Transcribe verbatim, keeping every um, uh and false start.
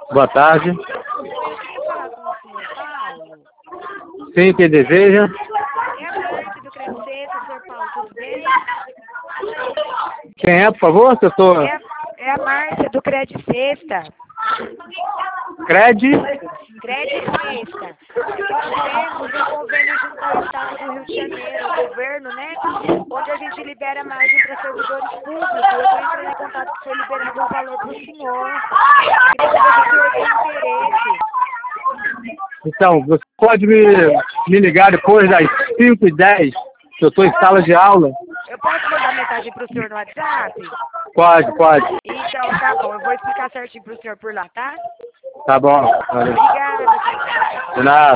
Boa tarde. Eu queria falar com o senhor Paulo. Sim, quem deseja? É a Márcia do Cresceta, senhor Paulo, tudo bem? Quem é, por favor? Que eu tô... É a, é a Márcia do Cred Sexta. Cred? Cred Sexta. É que nós temos um convênio junto ao Estado do Rio de Janeiro, ao governo, né? Onde a gente libera margem para servidores públicos. Eu estou entrando em contato que foi liberado um valor para o senhor. Queria saber se o senhor tem interesse. Então, você pode me, me ligar depois das cinco e dez, que eu estou em sala de aula? Eu posso mandar mensagem para o senhor no WhatsApp? Pode, pode. Então, tá bom. Eu vou explicar certinho para o senhor por lá, tá? Tá bom. Valeu. Obrigada. De nada.